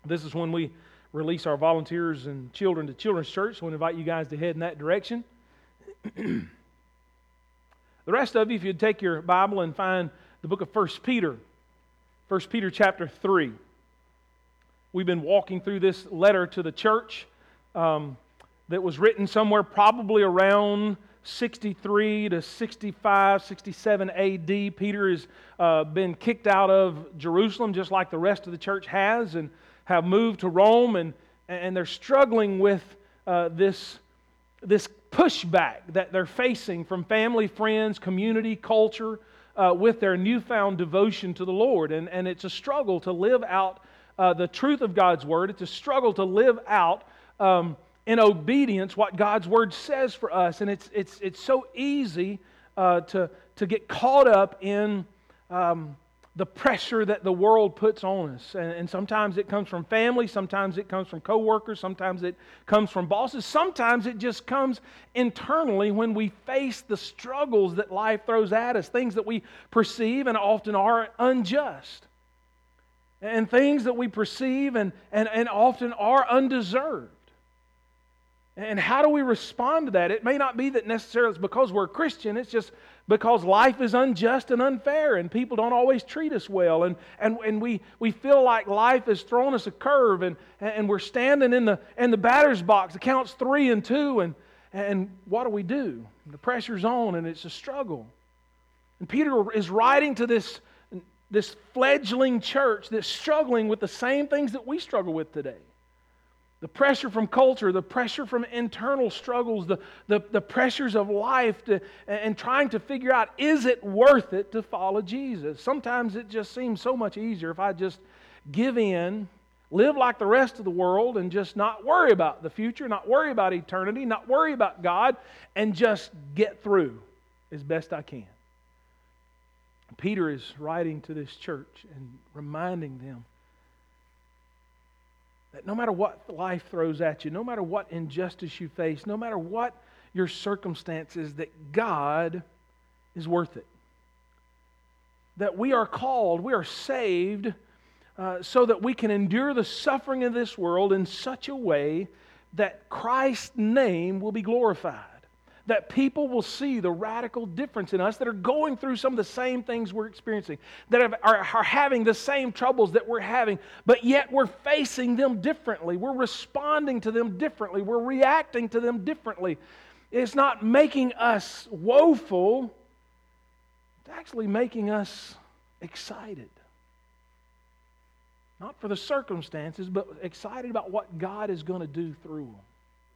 This is when we release our volunteers and children to Children's Church, so we invite you guys to head in that direction. The rest of you, if you'd take your Bible and find the book of 1 Peter, 1 Peter chapter 3. We've been walking through this letter to the church that was written somewhere probably around 63 to 65, 67 A.D. Peter has been kicked out of Jerusalem just like the rest of the church has, and have moved to Rome, and they're struggling with this pushback that they're facing from family, friends, community, culture, with their newfound devotion to the Lord. And it's a struggle to live out the truth of God's Word. It's a struggle to live out in obedience what God's Word says for us. And it's so easy to get caught up in the pressure that the world puts on us. And sometimes it comes from family, sometimes it comes from coworkers, sometimes it comes from bosses, sometimes it just comes internally when we face the struggles that life throws at us, things that we perceive and often are unjust, and things that we perceive and often are undeserved. And how do we respond to that? It may not be that necessarily it's because we're a Christian. It's just because life is unjust and unfair and people don't always treat us well. And we feel like life has thrown us a curve, and we're standing in the batter's box. It counts 3 and 2, and what do? The pressure's on and it's a struggle. And Peter is writing to this fledgling church that's struggling with the same things that we struggle with today. The pressure from culture, the pressure from internal struggles, the pressures of life, and trying to figure out, is it worth it to follow Jesus? Sometimes it just seems so much easier if I just give in, live like the rest of the world, and just not worry about the future, not worry about eternity, not worry about God, and just get through as best I can. Peter is writing to this church and reminding them that no matter what life throws at you, no matter what injustice you face, no matter what your circumstances, that God is worth it. That we are called, we are saved so that we can endure the suffering of this world in such a way that Christ's name will be glorified. That people will see the radical difference in us that are going through some of the same things we're experiencing, that are having the same troubles that we're having, but yet we're facing them differently. We're responding to them differently. We're reacting to them differently. It's not making us woeful. It's actually making us excited. Not for the circumstances, but excited about what God is going to do through them.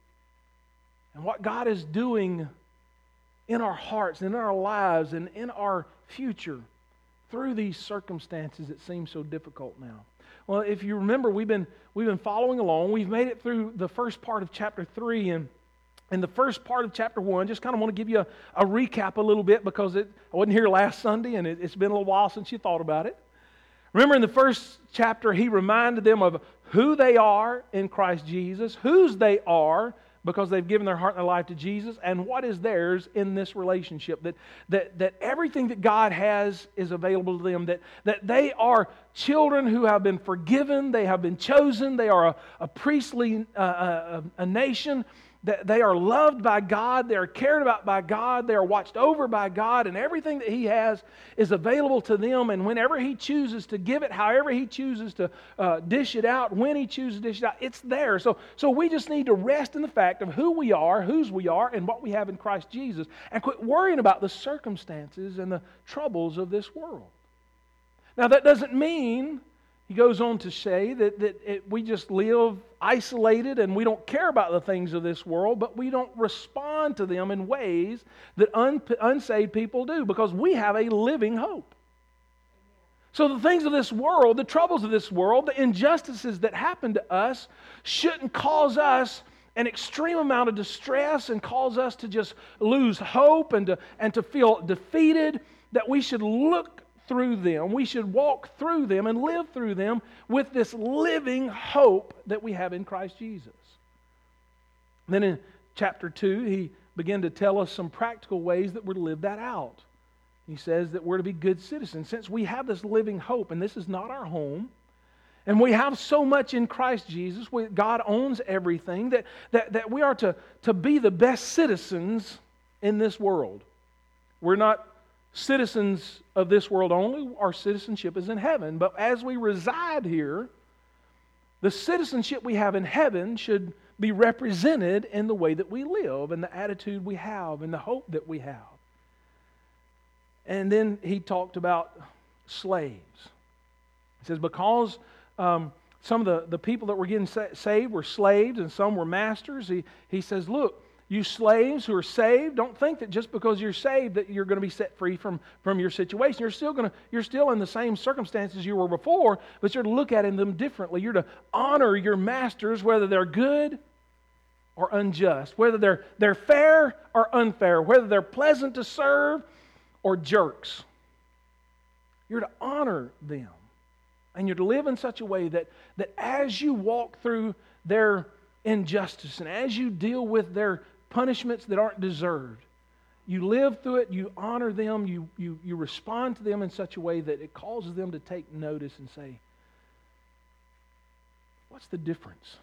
And what God is doing in our hearts and in our lives and in our future through these circumstances that seem so difficult now. Well, if you remember, we've been following along. We've made it through the first part of chapter 3, and in the first part of chapter 1, just kind of want to give you a recap a little bit because I wasn't here last Sunday, and it's been a little while since you thought about it. Remember, in the first chapter, he reminded them of who they are in Christ Jesus, whose they are because they've given their heart and their life to Jesus, and what is theirs in this relationship. That everything that God has is available to them. That they are children who have been forgiven, they have been chosen, they are a priestly a nation. That they are loved by God, they are cared about by God, they are watched over by God, and everything that He has is available to them. And whenever He chooses to give it, however He chooses to dish it out, when He chooses to dish it out, it's there. So we just need to rest in the fact of who we are, whose we are, and what we have in Christ Jesus, and quit worrying about the circumstances and the troubles of this world. Now that doesn't mean, he goes on to say that we just live isolated and we don't care about the things of this world, but we don't respond to them in ways that unsaved people do, because we have a living hope. So the things of this world, the troubles of this world, the injustices that happen to us shouldn't cause us an extreme amount of distress and cause us to just lose hope and to feel defeated. That we should look through them, we should walk through them and live through them with this living hope that we have in Christ Jesus. Then in chapter 2, he began to tell us some practical ways that we're to live that out. He says that we're to be good citizens. Since we have this living hope, and this is not our home, And we have so much in Christ Jesus. God owns everything that we are to be the best citizens in this world. We're not citizens of this world only. Our citizenship is in heaven. But as we reside here, the citizenship we have in heaven should be represented in the way that we live, and the attitude we have, and the hope that we have. And then he talked about slaves. He says, because some of the people that were getting saved were slaves and some were masters, he says, look, you slaves who are saved, don't think that just because you're saved that you're going to be set free from your situation. You're still in the same circumstances you were before, but you're to look at them differently. You're to honor your masters, whether they're good or unjust, whether they're fair or unfair, whether they're pleasant to serve or jerks. You're to honor them. And you're to live in such a way that as you walk through their injustice and as you deal with their punishments that aren't deserved, you live through it, you honor them, you respond to them in such a way that it causes them to take notice and say, what's the difference?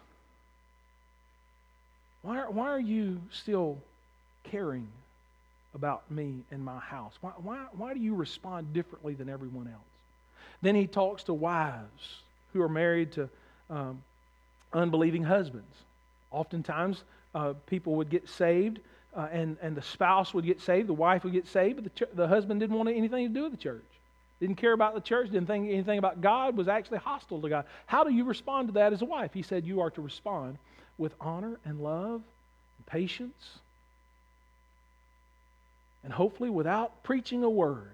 Why are you still caring about me and my house? Why do you respond differently than everyone else? Then he talks to wives who are married to unbelieving husbands. Oftentimes, people would get saved, and the spouse would get saved, the wife would get saved, but the husband didn't want anything to do with the church. Didn't care about the church, didn't think anything about God, was actually hostile to God. How do you respond to that as a wife? He said you are to respond with honor and love and patience, and hopefully without preaching a word.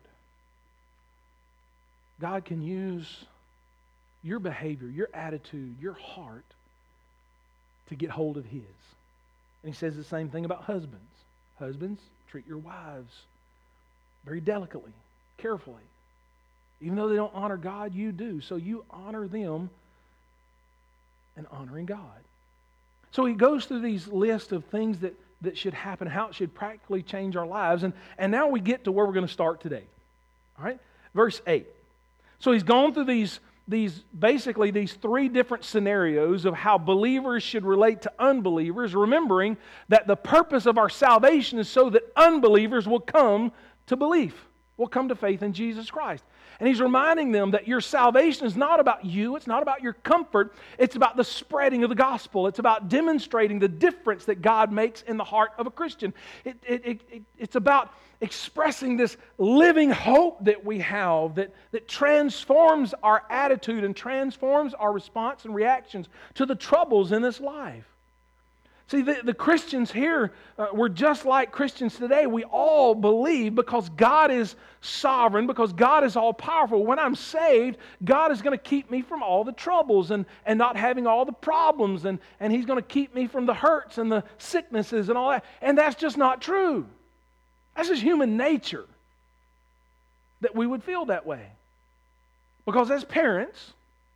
God can use your behavior, your attitude, your heart to get hold of His. And He says the same thing about husbands. Husbands, treat your wives very delicately, carefully. Even though they don't honor God, you do. So you honor them and honoring God. So he goes through these lists of things that should happen, how it should practically change our lives. And now we get to where we're going to start today. All right? Verse 8. So he's gone through these three different scenarios of how believers should relate to unbelievers, remembering that the purpose of our salvation is so that unbelievers will come to belief, will come to faith in Jesus Christ. And he's reminding them that your salvation is not about you, it's not about your comfort, it's about the spreading of the gospel. It's about demonstrating the difference that God makes in the heart of a Christian. It's about expressing this living hope that we have that transforms our attitude and transforms our response and reactions to the troubles in this life. See, the Christians here were just like Christians today. We all believe because God is sovereign, because God is all-powerful. When I'm saved, God is going to keep me from all the troubles and not having all the problems, and He's going to keep me from the hurts and the sicknesses and all that. And that's just not true. That's just human nature that we would feel that way. Because as parents,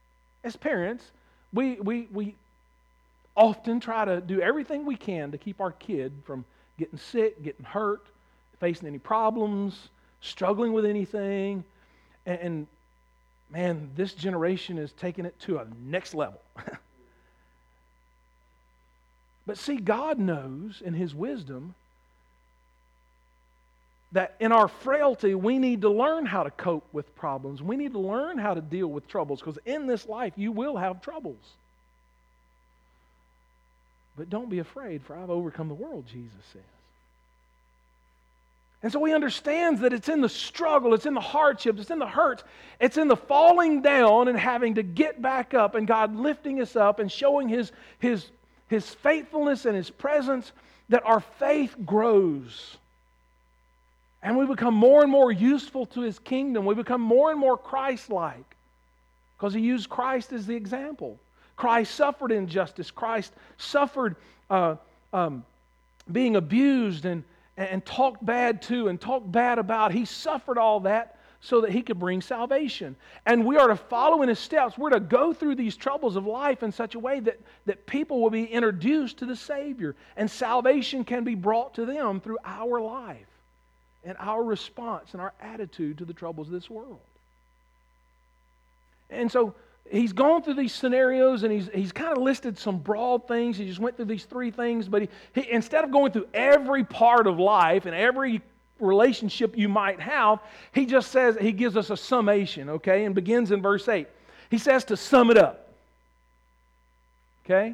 we often try to do everything we can to keep our kid from getting sick, getting hurt, facing any problems, struggling with anything. And man, this generation is taking it to a next level. But see, God knows in His wisdom that in our frailty, we need to learn how to cope with problems. We need to learn how to deal with troubles, because in this life, you will have troubles. But don't be afraid, for I've overcome the world, Jesus says. And so He understands that it's in the struggle, it's in the hardships, it's in the hurts, it's in the falling down and having to get back up, and God lifting us up and showing His faithfulness and His presence, that our faith grows. And we become more and more useful to His kingdom. We become more and more Christ-like, because He used Christ as the example. Christ suffered injustice. Christ suffered being abused and talked bad to and talked bad about. He suffered all that so that He could bring salvation. And we are to follow in His steps. We're to go through these troubles of life in such a way that people will be introduced to the Savior, and salvation can be brought to them through our life and our response and our attitude to the troubles of this world. And so he's gone through these scenarios, and he's kind of listed some broad things. He just went through these 3 things, but he instead of going through every part of life and every relationship you might have, he just says, he gives us a summation, okay, and begins in verse 8. He says to sum it up, okay?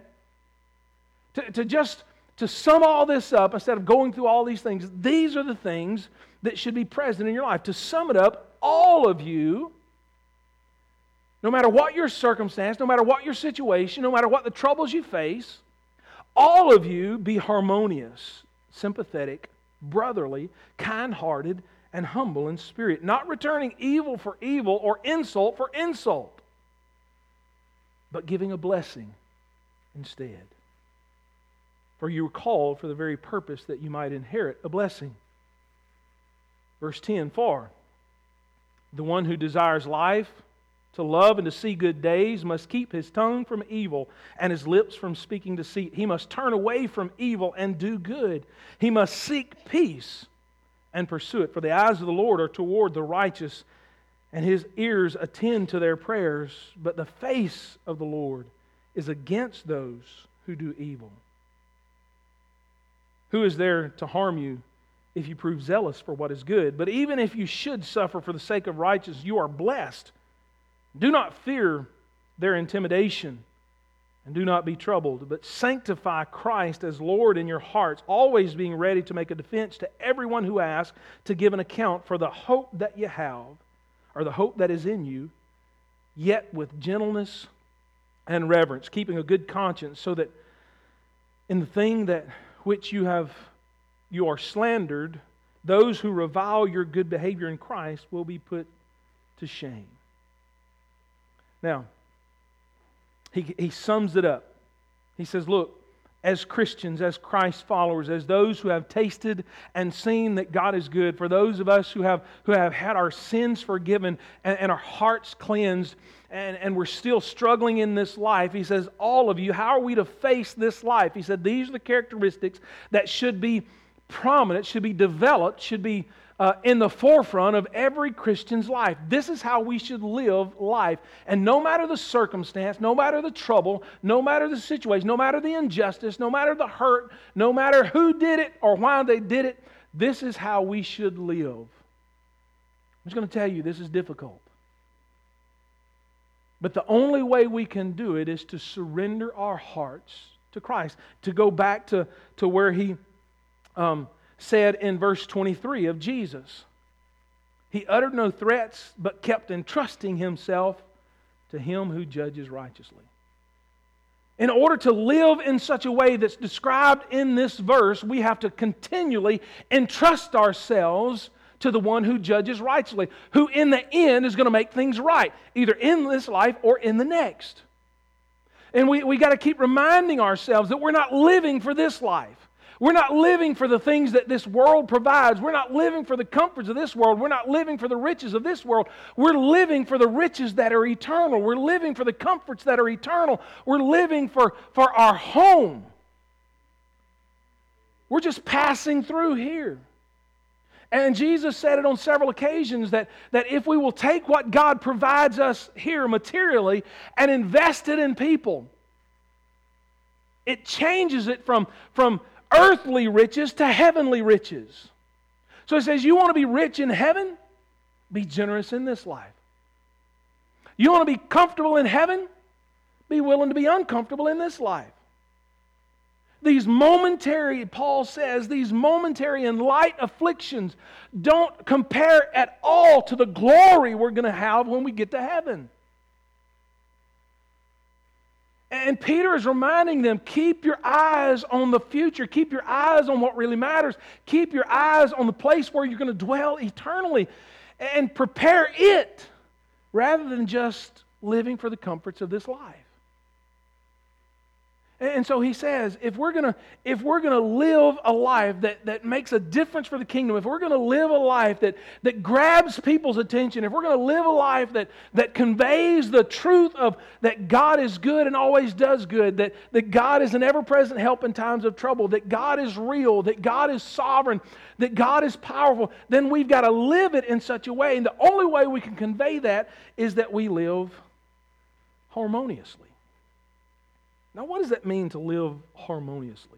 To sum all this up, instead of going through all these things, these are the things that should be present in your life. To sum it up, all of you, no matter what your circumstance, no matter what your situation, no matter what the troubles you face, all of you be harmonious, sympathetic, brotherly, kind-hearted, and humble in spirit, not returning evil for evil or insult for insult, but giving a blessing instead. For you were called for the very purpose that you might inherit a blessing. Verse 10, for the one who desires life, to love and to see good days, must keep his tongue from evil and his lips from speaking deceit. He must turn away from evil and do good. He must seek peace and pursue it. For the eyes of the Lord are toward the righteous, and His ears attend to their prayers. But the face of the Lord is against those who do evil. Who is there to harm you if you prove zealous for what is good? But even if you should suffer for the sake of righteousness, you are blessed. Do not fear their intimidation, and do not be troubled, but sanctify Christ as Lord in your hearts, always being ready to make a defense to everyone who asks, to give an account for the hope that you have, or the hope that is in you, yet with gentleness and reverence, keeping a good conscience, so that in the thing that which you are slandered, those who revile your good behavior in Christ will be put to shame. Now, he sums it up. He says, look, as Christians, as Christ followers, as those who have tasted and seen that God is good, for those of us who have had our sins forgiven and our hearts cleansed, and we're still struggling in this life, he says, all of you, how are we to face this life? He said, these are the characteristics that should be prominent, should be developed, should be in the forefront of every Christian's life. This is how we should live life. And no matter the circumstance, no matter the trouble, no matter the situation, no matter the injustice, no matter the hurt, no matter who did it or why they did it, this is how we should live. I'm just going to tell you, this is difficult. But the only way we can do it is to surrender our hearts to Christ. To go back to where he said in verse 23 of Jesus. He uttered no threats, but kept entrusting himself to Him who judges righteously. In order to live in such a way that's described in this verse, we have to continually entrust ourselves to the one who judges righteously, who in the end is going to make things right, either in this life or in the next. And we got to keep reminding ourselves that we're not living for this life. We're not living for the things that this world provides. We're not living for the comforts of this world. We're not living for the riches of this world. We're living for the riches that are eternal. We're living for the comforts that are eternal. We're living for our home. We're just passing through here. And Jesus said it on several occasions that if we will take what God provides us here materially and invest it in people, it changes it from earthly riches to heavenly riches. So it says, you want to be rich in heaven? Be generous in this life. You want to be comfortable in heaven? Be willing to be uncomfortable in this life. These momentary, Paul says, these momentary and light afflictions don't compare at all to the glory we're going to have when we get to heaven. And Peter is reminding them, keep your eyes on the future. Keep your eyes on what really matters. Keep your eyes on the place where you're going to dwell eternally. And prepare it rather than just living for the comforts of this life. And so he says, if we're going to live a life that makes a difference for the kingdom, if we're going to live a life that grabs people's attention, if we're going to live a life that conveys the truth of that God is good and always does good, that God is an ever-present help in times of trouble, that God is real, that God is sovereign, that God is powerful, then we've got to live it in such a way. And the only way we can convey that is that we live harmoniously. Now, what does that mean to live harmoniously?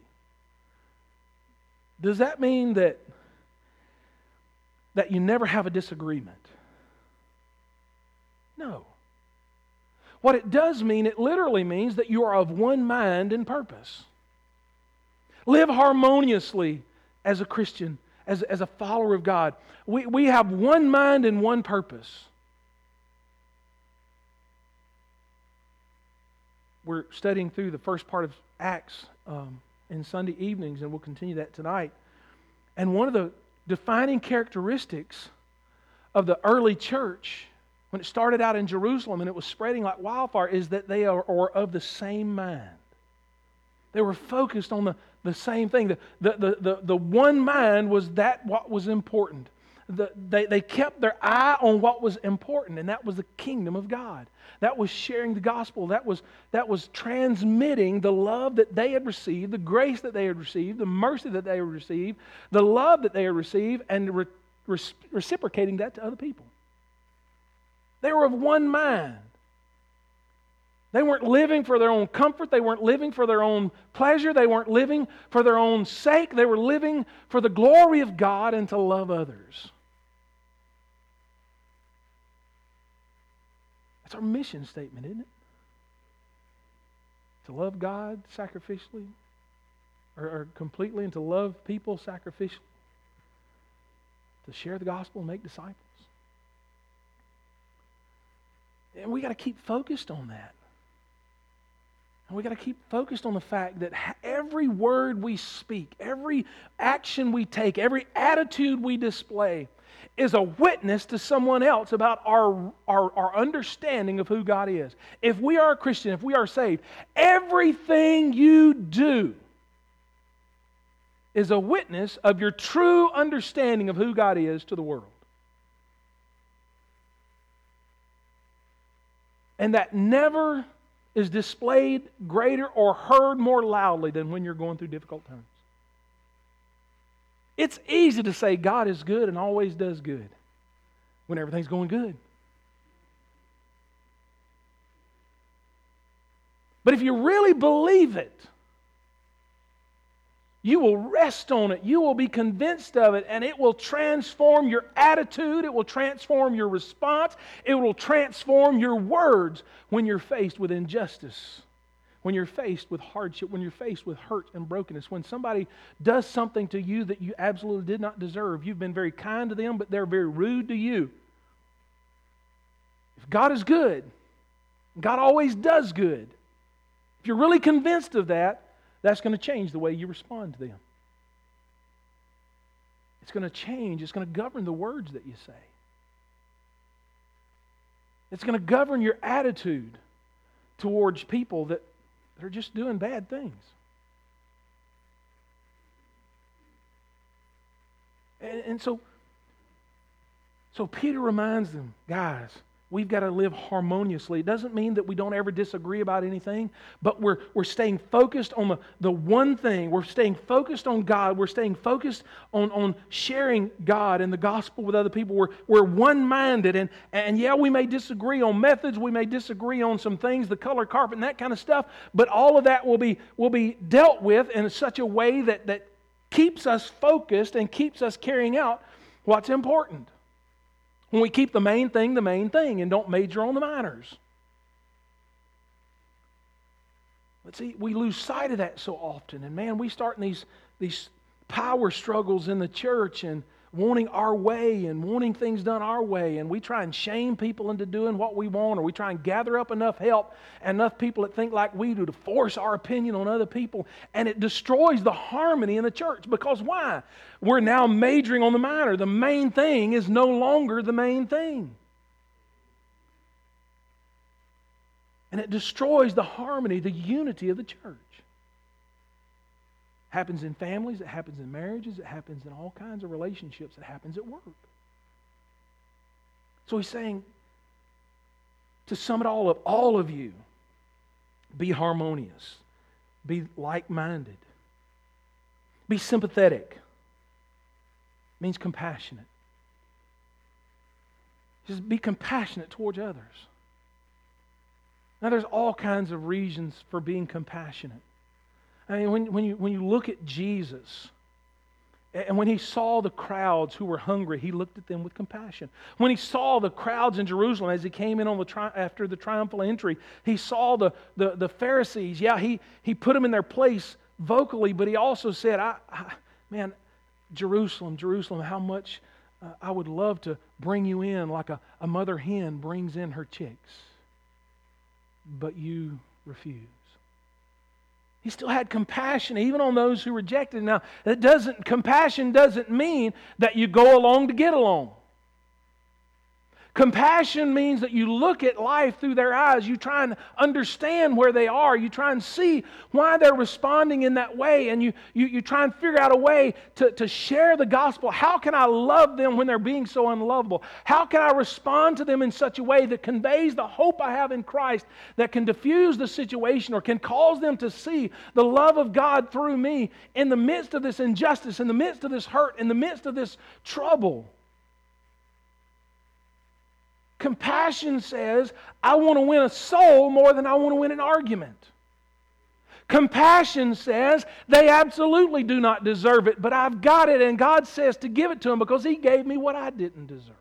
Does that mean that you never have a disagreement? No. What it does mean, it literally means that you are of one mind and purpose. Live harmoniously as a Christian, as a follower of God. We have one mind and one purpose. We're studying through the first part of Acts in Sunday evenings, and we'll continue that tonight. And one of the defining characteristics of the early church, when it started out in Jerusalem and it was spreading like wildfire, is that they are of the same mind. They were focused on the same thing. The one mind was that what was important. They kept their eye on what was important, and that was the kingdom of God. That was sharing the gospel. That was transmitting the love that they had received, the grace that they had received, the mercy that they had received, the love that they had received, and reciprocating that to other people. They were of one mind. They weren't living for their own comfort. They weren't living for their own pleasure. They weren't living for their own sake. They were living for the glory of God and to love others. That's our mission statement, isn't it? To love God sacrificially, or completely, and to love people sacrificially. To share the gospel and make disciples. And we got to keep focused on that. And we got to keep focused on the fact that every word we speak, every action we take, every attitude we display is a witness to someone else about our understanding of who God is. If we are a Christian, if we are saved, everything you do is a witness of your true understanding of who God is to the world. And that never is displayed greater or heard more loudly than when you're going through difficult times. It's easy to say God is good and always does good when everything's going good. But if you really believe it, you will rest on it. You will be convinced of it, and it will transform your attitude. It will transform your response. It will transform your words when you're faced with injustice, when you're faced with hardship, when you're faced with hurt and brokenness, when somebody does something to you that you absolutely did not deserve. You've been very kind to them, but they're very rude to you. If God is good, God always does good. If you're really convinced of that, that's going to change the way you respond to them. It's going to change. It's going to govern the words that you say. It's going to govern your attitude towards people that are just doing bad things. And so Peter reminds them, guys, we've got to live harmoniously. It doesn't mean that we don't ever disagree about anything, but we're staying focused on the one thing. We're staying focused on God. We're staying focused on sharing God and the gospel with other people. We're one-minded, and yeah, we may disagree on methods. We may disagree on some things, the color carpet and that kind of stuff, but all of that will be dealt with in such a way that keeps us focused and keeps us carrying out what's important. When we keep the main thing, and don't major on the minors. But see, we lose sight of that so often. And man, we start in these power struggles in the church and wanting our way and wanting things done our way. And we try and shame people into doing what we want, or we try and gather up enough help and enough people that think like we do to force our opinion on other people. And it destroys the harmony in the church. Because why? We're now majoring on the minor. The main thing is no longer the main thing. And it destroys the harmony, the unity of the church. It happens in families, it happens in marriages, it happens in all kinds of relationships, it happens at work. So he's saying, to sum it all up, all of you, be harmonious, be like-minded, be sympathetic. It means compassionate. Just be compassionate towards others. Now there's all kinds of reasons for being compassionate. I mean, when you look at Jesus, and when He saw the crowds who were hungry, He looked at them with compassion. When He saw the crowds in Jerusalem as He came in on after the triumphal entry, He saw the Pharisees. Yeah, he put them in their place vocally, but He also said, man, Jerusalem, Jerusalem, how much I would love to bring you in like a mother hen brings in her chicks. But you refuse. He still had compassion even on those who rejected Him. Now, compassion doesn't mean that you go along to get along. Compassion means that you look at life through their eyes. You try and understand where they are. You try and see why they're responding in that way. And you try and figure out a way to share the gospel. How can I love them when they're being so unlovable? How can I respond to them in such a way that conveys the hope I have in Christ, that can diffuse the situation or can cause them to see the love of God through me in the midst of this injustice, in the midst of this hurt, in the midst of this trouble? Compassion says, I want to win a soul more than I want to win an argument. Compassion says, they absolutely do not deserve it, but I've got it, and God says to give it to them because He gave me what I didn't deserve.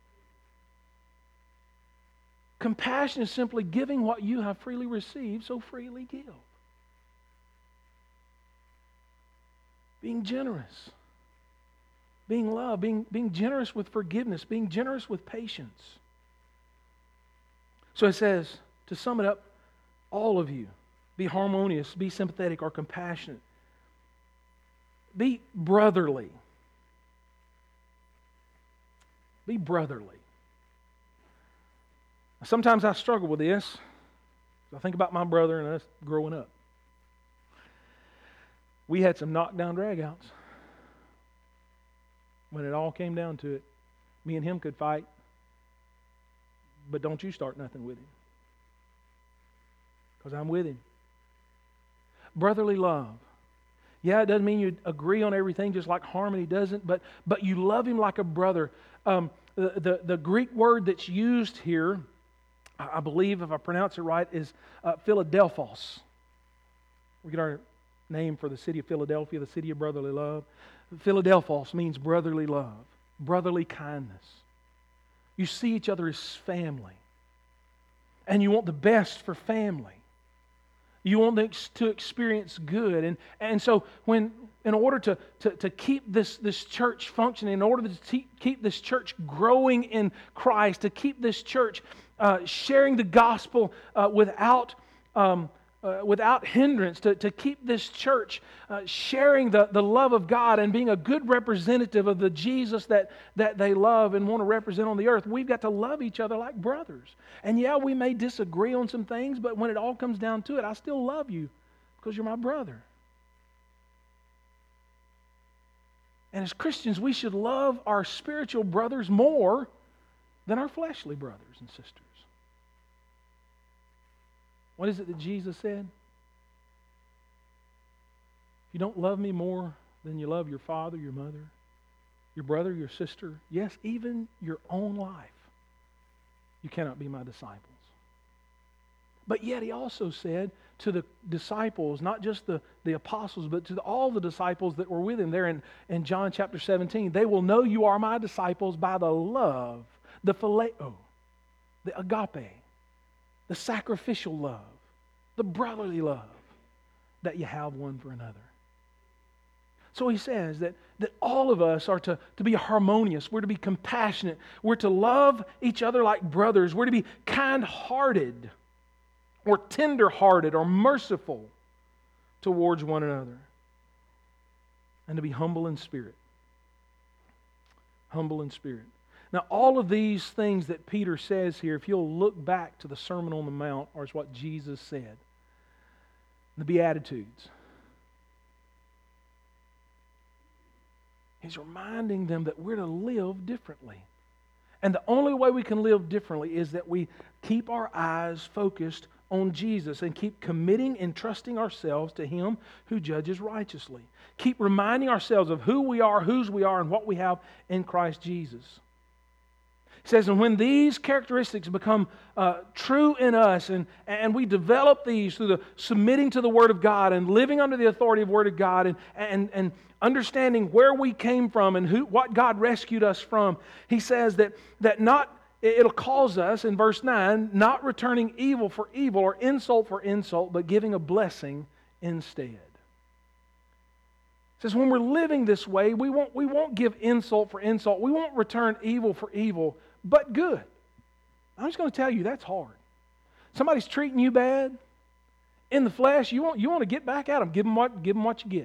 Compassion is simply giving what you have freely received, so freely give. Being generous. Being love. Being generous with forgiveness. Being generous with patience. So it says, to sum it up, all of you, be harmonious, be sympathetic or compassionate. Be brotherly. Be brotherly. Sometimes I struggle with this. I think about my brother and us growing up. We had some knockdown dragouts. When it all came down to it, me and him could fight. But don't you start nothing with him. Because I'm with him. Brotherly love. Yeah, it doesn't mean you agree on everything just like harmony doesn't, but you love him like a brother. The Greek word that's used here, I believe, if I pronounce it right, is Philadelphos. We get our name for the city of Philadelphia, the city of brotherly love. Philadelphos means brotherly love, brotherly kindness. You see each other as family. And you want the best for family. You want them to experience good. And so in order to keep this church functioning, in order to keep this church growing in Christ, to keep this church sharing the gospel without hindrance, to keep this church sharing the love of God and being a good representative of the Jesus that they love and want to represent on the earth, we've got to love each other like brothers. And yeah, we may disagree on some things, but when it all comes down to it, I still love you because you're my brother. And as Christians, we should love our spiritual brothers more than our fleshly brothers and sisters. What is it that Jesus said? If you don't love me more than you love your father, your mother, your brother, your sister, yes, even your own life, you cannot be my disciples. But yet He also said to the disciples, not just the apostles, but to all the disciples that were with Him there in John chapter 17, they will know you are my disciples by the love, the phileo, the agape, the sacrificial love, the brotherly love that you have one for another. So He says that all of us are to be harmonious. We're to be compassionate. We're to love each other like brothers. We're to be kind-hearted or tender-hearted or merciful towards one another. And to be humble in spirit. Humble in spirit. Now, all of these things that Peter says here, if you'll look back to the Sermon on the Mount, or it's what Jesus said, the Beatitudes, He's reminding them that we're to live differently. And the only way we can live differently is that we keep our eyes focused on Jesus and keep committing and trusting ourselves to Him who judges righteously. Keep reminding ourselves of who we are, whose we are, and what we have in Christ Jesus. It says, and when these characteristics become true in us, and we develop these through the submitting to the Word of God and living under the authority of the Word of God and understanding where we came from and what God rescued us from, he says that not it'll cause us, in verse 9, not returning evil for evil or insult for insult, but giving a blessing instead. It says when we're living this way, we won't give insult for insult. We won't return evil for evil, but good. I'm just going to tell you, that's hard. Somebody's treating you bad in the flesh, you want to get back at them. Give them what you get.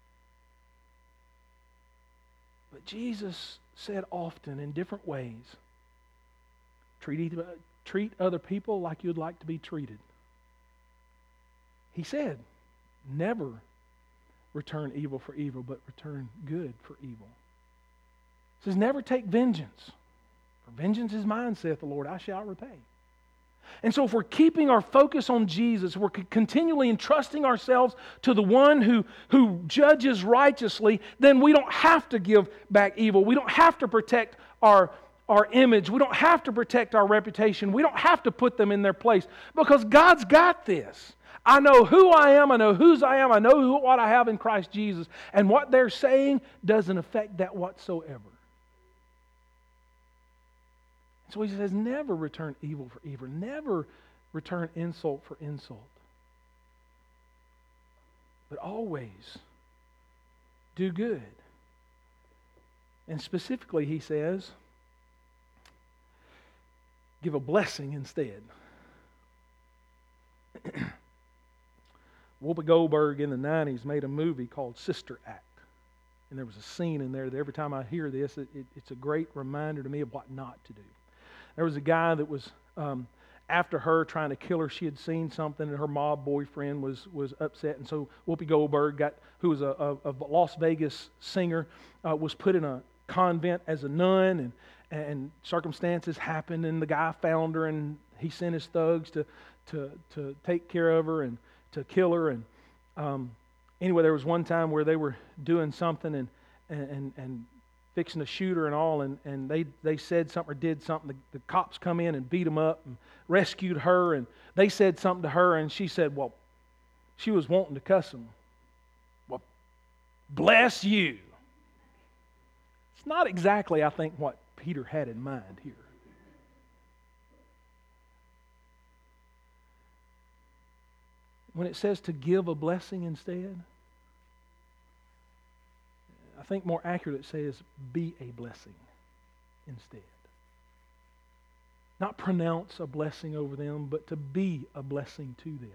But Jesus said often in different ways, treat other people like you'd like to be treated. He said, never return evil for evil, but return good for evil. He says, never take vengeance. For vengeance is mine, saith the Lord, I shall repay. And so if we're keeping our focus on Jesus, we're continually entrusting ourselves to the one who judges righteously, then we don't have to give back evil. We don't have to protect our image. We don't have to protect our reputation. We don't have to put them in their place because God's got this. I know who I am. I know whose I am. I know what I have in Christ Jesus. And what they're saying doesn't affect that whatsoever. So he says, never return evil for evil. Never return insult for insult. But always do good. And specifically, he says, give a blessing instead. Whoopi Goldberg in the 90s made a movie called Sister Act. And there was a scene in there that every time I hear this, it's a great reminder to me of what not to do. There was a guy that was after her, trying to kill her. She had seen something, and her mob boyfriend was upset. And so Whoopi Goldberg, who was a Las Vegas singer, was put in a convent as a nun, and circumstances happened, and the guy found her, and he sent his thugs to take care of her and to kill her. And anyway, there was one time where they were doing something and fixing to shoot her and all, and they said something or did something. The cops come in and beat them up and rescued her, and they said something to her, and she said, well, she was wanting to cuss them. Well, bless you. It's not exactly, I think, what Peter had in mind here. When it says to give a blessing instead, I think more accurate it says be a blessing instead. Not pronounce a blessing over them, but to be a blessing to them.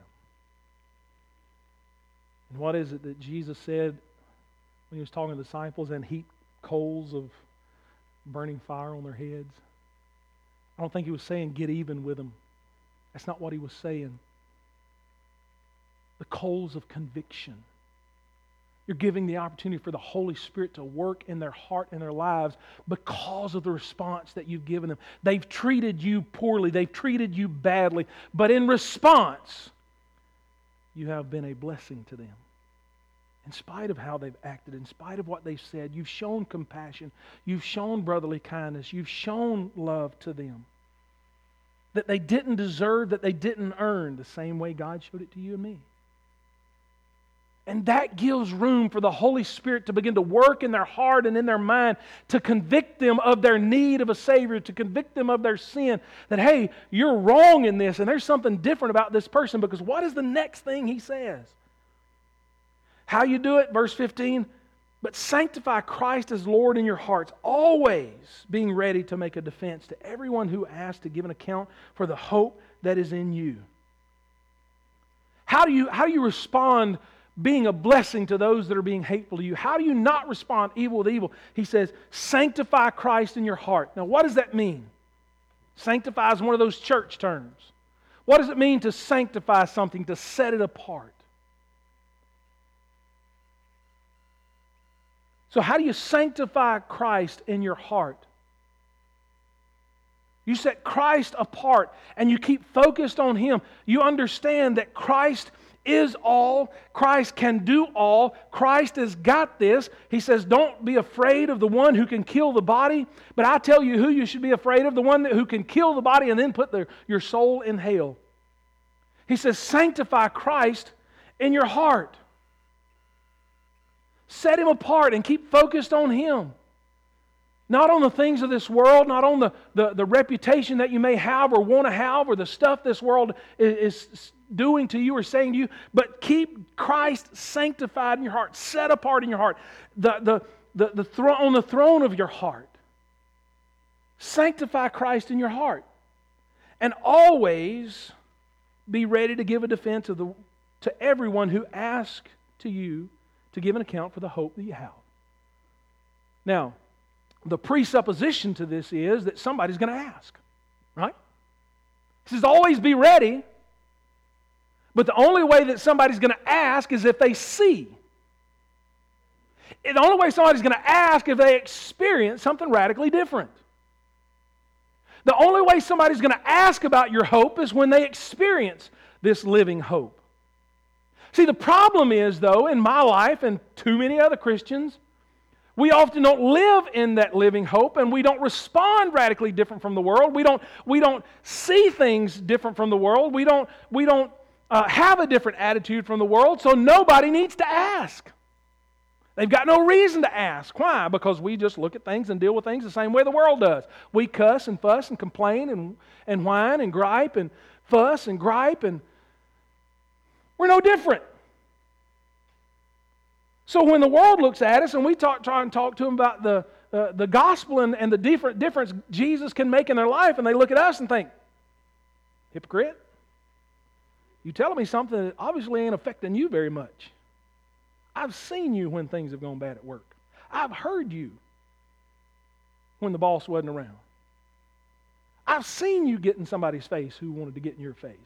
And what is it that Jesus said when he was talking to the disciples and heaped coals of burning fire on their heads? I don't think he was saying get even with them. That's not what he was saying. The coals of conviction. You're giving the opportunity for the Holy Spirit to work in their heart and their lives because of the response that you've given them. They've treated you poorly. They've treated you badly. But in response, you have been a blessing to them. In spite of how they've acted, in spite of what they've said, you've shown compassion. You've shown brotherly kindness. You've shown love to them that they didn't deserve, that they didn't earn, the same way God showed it to you and me. And that gives room for the Holy Spirit to begin to work in their heart and in their mind to convict them of their need of a Savior, to convict them of their sin. That, hey, you're wrong in this and there's something different about this person, because what is the next thing he says? How you do it? Verse 15, but sanctify Christ as Lord in your hearts, always being ready to make a defense to everyone who asks to give an account for the hope that is in you. How do you respond being a blessing to those that are being hateful to you? How do you not respond evil with evil? He says, sanctify Christ in your heart. Now, what does that mean? Sanctify is one of those church terms. What does it mean to sanctify something, to set it apart? So how do you sanctify Christ in your heart? You set Christ apart and you keep focused on Him. You understand that Christ is all. Christ can do all. Christ has got this. He says, don't be afraid of the one who can kill the body, but I tell you who you should be afraid of, the one who can kill the body and then put your soul in hell. He says, sanctify Christ in your heart. Set Him apart and keep focused on Him. Not on the things of this world, not on the reputation that you may have or want to have, or the stuff this world is doing to you or saying to you, but keep Christ sanctified in your heart, set apart in your heart, on the throne of your heart. Sanctify Christ in your heart. And always be ready to give a defense to everyone who asks to you to give an account for the hope that you have. Now, the presupposition to this is that somebody's going to ask, right? He says, always be ready, but the only way that somebody's going to ask is if they see. The only way somebody's going to ask is if they experience something radically different. The only way somebody's going to ask about your hope is when they experience this living hope. See, the problem is, though, in my life and too many other Christians, we often don't live in that living hope, and we don't respond radically different from the world. We don't see things different from the world. We don't have a different attitude from the world, so nobody needs to ask. They've got no reason to ask. Why? Because we just look at things and deal with things the same way the world does. We cuss and fuss and complain and whine and gripe and fuss and gripe, and we're no different. So when the world looks at us and we try and talk to them about the gospel and the difference Jesus can make in their life, and they look at us and think, hypocrite, you telling me something that obviously ain't affecting you very much. I've seen you when things have gone bad at work. I've heard you when the boss wasn't around. I've seen you get in somebody's face who wanted to get in your face.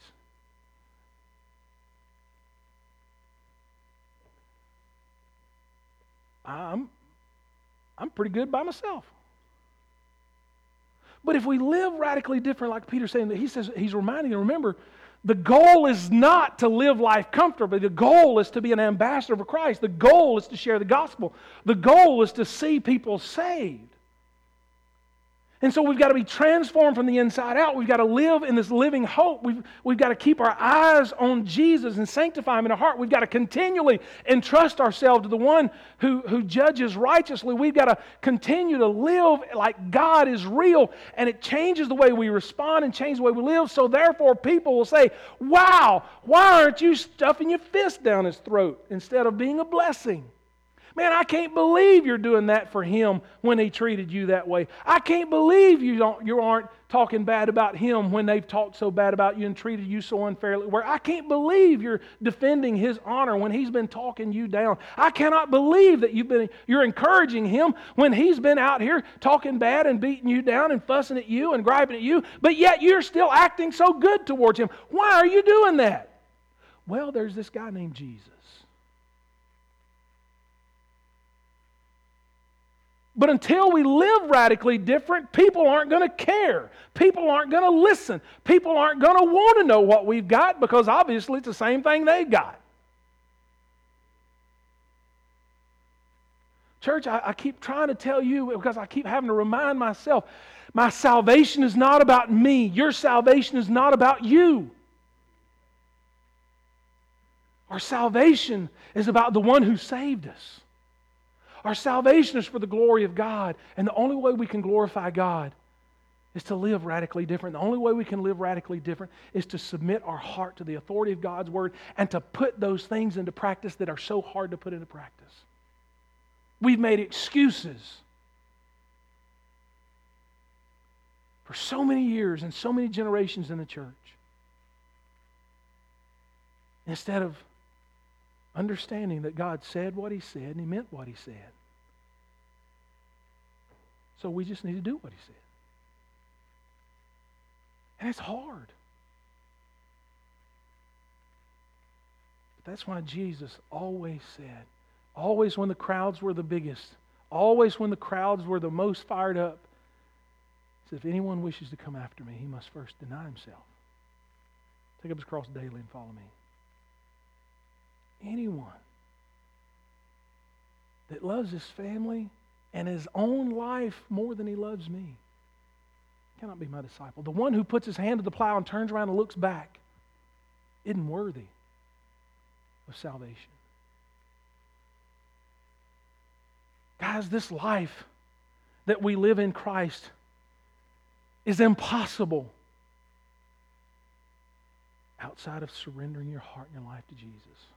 I'm pretty good by myself. But if we live radically different, like Peter's saying, that he's reminding you, remember, the goal is not to live life comfortably. The goal is to be an ambassador for Christ. The goal is to share the gospel. The goal is to see people saved. And so we've got to be transformed from the inside out. We've got to live in this living hope. We've got to keep our eyes on Jesus and sanctify Him in our heart. We've got to continually entrust ourselves to the one who judges righteously. We've got to continue to live like God is real, and it changes the way we respond and changes the way we live. So therefore people will say, wow, why aren't you stuffing your fist down his throat instead of being a blessing? Man, I can't believe you're doing that for him when he treated you that way. I can't believe you aren't talking bad about him when they've talked so bad about you and treated you so unfairly. I can't believe you're defending his honor when he's been talking you down. I cannot believe that you're encouraging him when he's been out here talking bad and beating you down and fussing at you and griping at you, but yet you're still acting so good towards him. Why are you doing that? Well, there's this guy named Jesus. But until we live radically different, people aren't going to care. People aren't going to listen. People aren't going to want to know what we've got, because obviously it's the same thing they've got. Church, I keep trying to tell you, because I keep having to remind myself, my salvation is not about me. Your salvation is not about you. Our salvation is about the one who saved us. Our salvation is for the glory of God, and the only way we can glorify God is to live radically different. The only way we can live radically different is to submit our heart to the authority of God's Word and to put those things into practice that are so hard to put into practice. We've made excuses for so many years and so many generations in the church, instead of understanding that God said what He said and He meant what He said. So we just need to do what He said. And it's hard. But that's why Jesus always said, always when the crowds were the biggest, always when the crowds were the most fired up, he said, if anyone wishes to come after me, he must first deny himself, take up his cross daily and follow me. anyone that loves his family and his own life more than he loves me cannot be my disciple. The one who puts his hand to the plow and turns around and looks back isn't worthy of salvation. Guys, this life that we live in Christ is impossible outside of surrendering your heart and your life to Jesus.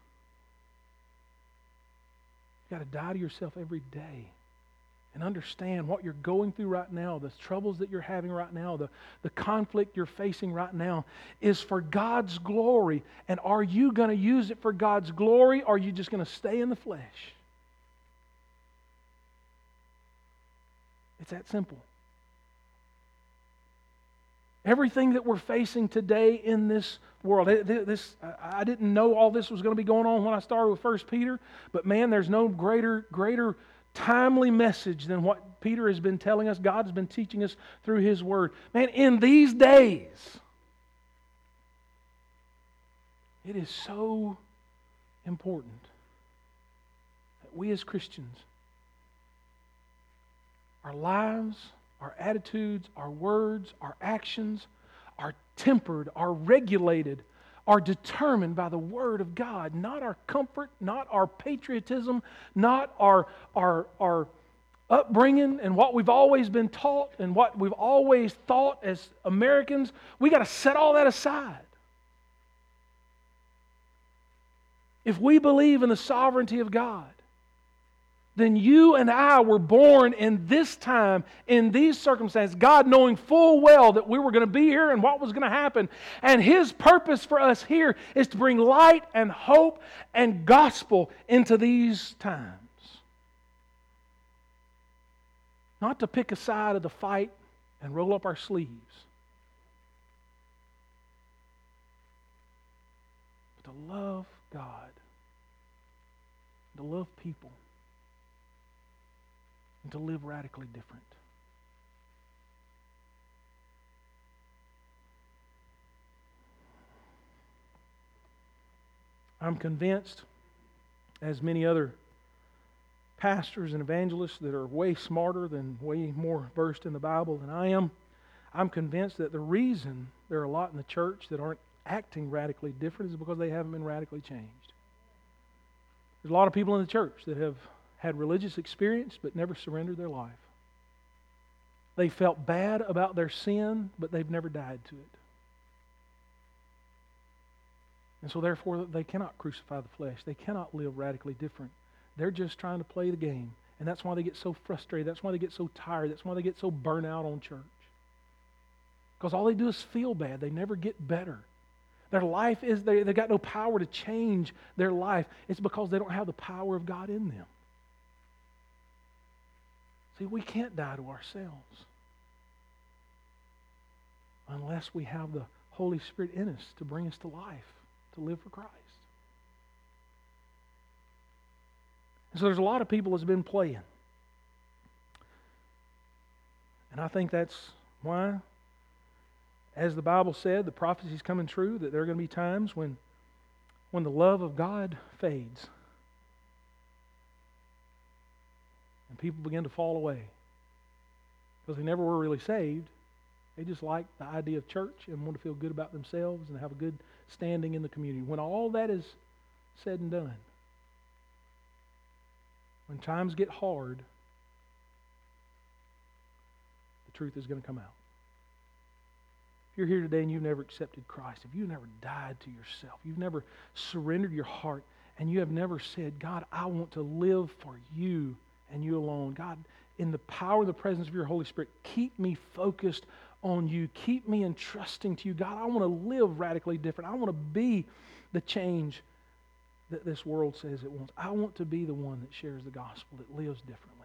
You've got to die to yourself every day and understand what you're going through right now, the troubles that you're having right now, the conflict you're facing right now is for God's glory. And are you going to use it for God's glory, or are you just going to stay in the flesh? It's that simple. Everything that we're facing today in this world, I didn't know all this was going to be going on when I started with 1 Peter, but man, there's no greater timely message than what Peter has been telling us, God has been teaching us through His Word. Man, in these days, it is so important that we as Christians, our lives, our attitudes, our words, our actions are tempered, are regulated, are determined by the Word of God, not our comfort, not our patriotism, not our upbringing and what we've always been taught and what we've always thought as Americans. We got to set all that aside. If we believe in the sovereignty of God, then you and I were born in this time, in these circumstances, God knowing full well that we were going to be here and what was going to happen. And His purpose for us here is to bring light and hope and gospel into these times. Not to pick a side of the fight and roll up our sleeves, but to love God, to love people, and to live radically different. I'm convinced, as many other pastors and evangelists that are way smarter than, way more versed in the Bible than I am, I'm convinced that the reason there are a lot in the church that aren't acting radically different is because they haven't been radically changed. There's a lot of people in the church that have had religious experience but never surrendered their life. They felt bad about their sin, but they've never died to it. And so therefore they cannot crucify the flesh. They cannot live radically different. They're just trying to play the game. And that's why they get so frustrated. That's why they get so tired. That's why they get so burnt out on church. Because all they do is feel bad. They never get better. Their life is, they've got no power to change their life. It's because they don't have the power of God in them. See, we can't die to ourselves unless we have the Holy Spirit in us to bring us to life, to live for Christ. And so there's a lot of people that's been playing. And I think that's why, as the Bible said, the prophecy's coming true, that there are going to be times when the love of God fades. And people begin to fall away. Because they never were really saved. They just like the idea of church and want to feel good about themselves and have a good standing in the community. When all that is said and done, when times get hard, the truth is going to come out. If you're here today and you've never accepted Christ, if you've never died to yourself, you've never surrendered your heart, and you have never said, God, I want to live for you and you alone. God, in the power and the presence of your Holy Spirit, keep me focused on you. Keep me entrusting to you. God, I want to live radically different. I want to be the change that this world says it wants. I want to be the one that shares the gospel, that lives differently.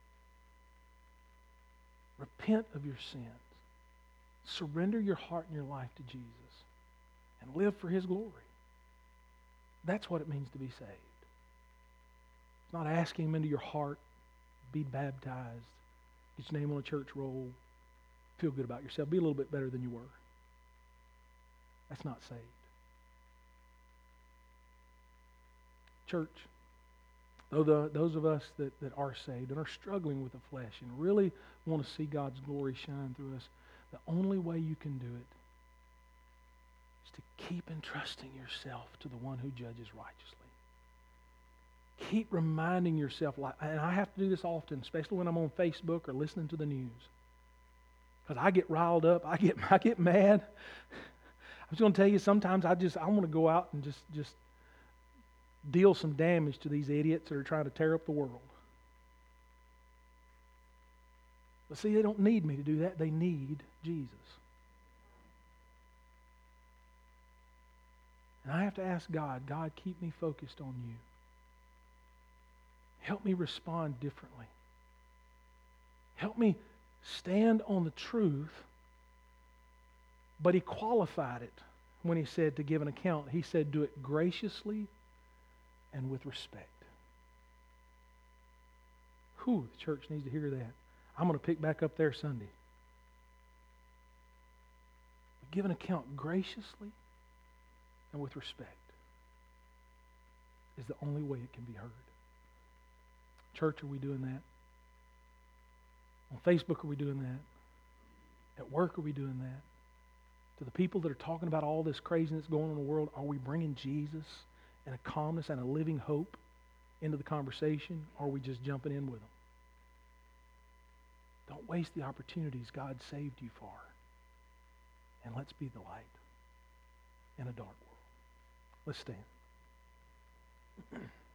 Repent of your sins. Surrender your heart and your life to Jesus and live for His glory. That's what it means to be saved. It's not asking Him into your heart, be baptized, get your name on a church roll, feel good about yourself, be a little bit better than you were. That's not saved. Church, those of us that are saved and are struggling with the flesh and really want to see God's glory shine through us, the only way you can do it is to keep entrusting yourself to the one who judges righteously. Keep reminding yourself, and I have to do this often, especially when I'm on Facebook or listening to the news, because I get riled up, I get mad. I'm just going to tell you, sometimes I want to go out and just deal some damage to these idiots that are trying to tear up the world. But see, they don't need me to do that. They need Jesus. And I have to ask God, keep me focused on you. Help me respond differently. Help me stand on the truth. But he qualified it when he said to give an account. He said, do it graciously and with respect. Whew, the church needs to hear that. I'm going to pick back up there Sunday. But give an account graciously and with respect is the only way it can be heard. Church, are we doing that? On Facebook, are we doing that? At work, are we doing that? To the people that are talking about all this craziness going on in the world, are we bringing Jesus and a calmness and a living hope into the conversation, or are we just jumping in with them? Don't waste the opportunities God saved you for. And let's be the light in a dark world. Let's stand.